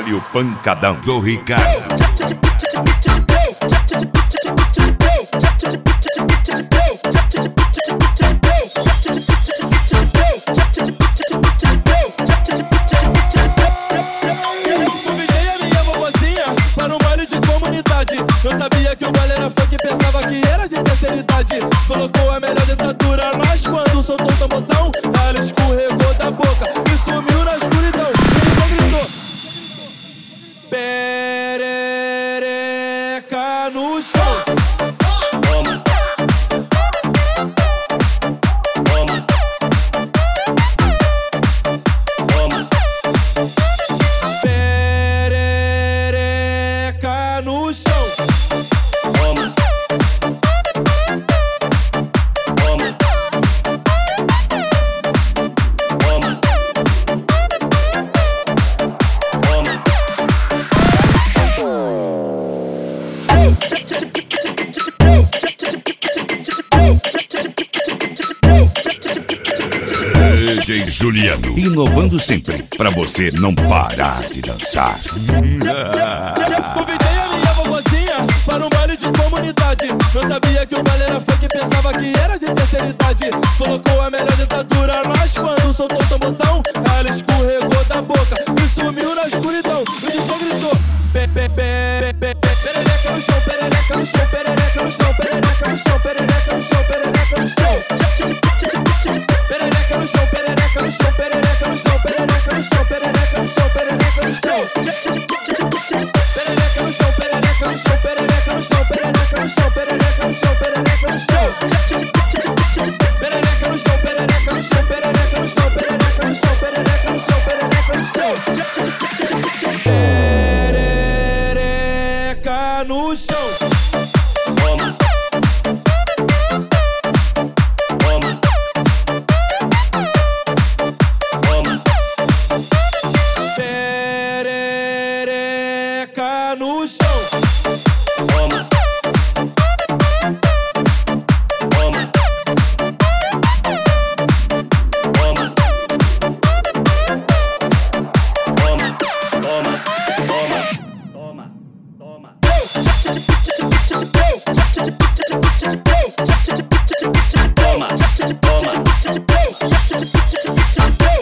Dá-lhe o pancadão do Ricardo. Não sabia que o baile era funk, pensava que era de terceira idade. Colocou a melhor dentadura, mas quando soltou o tamborzão, ela escorregou da boca e sumiu na escuridão. Ele só gritou: perereca no chão. Toma. Toma. Toma. Perereca no chão. DJ Juliano, inovando sempre, pra você não parar de dançar. Convidei a minha vovozinha para um baile de comunidade. Não sabia que o baile era funk, pensava que era de terceira idade. Colocou a melhor dentadura, mas quando soltou o tamborzão, ela escorregou da boca e sumiu na escuridão. O DJ gritou: perereca no chão, perereca no chão, perereca no chão, perereca no chão, perereca no chão, perereca no chão. Perereca no chão, perereca no chão, perereca no chão, perereca no chão, perereca no chão, perereca no chão. Perereca no chão, perereca no chão, perereca no chão, perereca no chão, perereca no chão, perereca no chão. Perereca no chão, perereca no chão, perereca no chão, perereca no chão, perereca no chão, perereca no chão. Perereca no chão. Toma. Perereca no chão. Toma. Toma. Toma. Toma. Toma. Toma. Toma. Toma. Toma.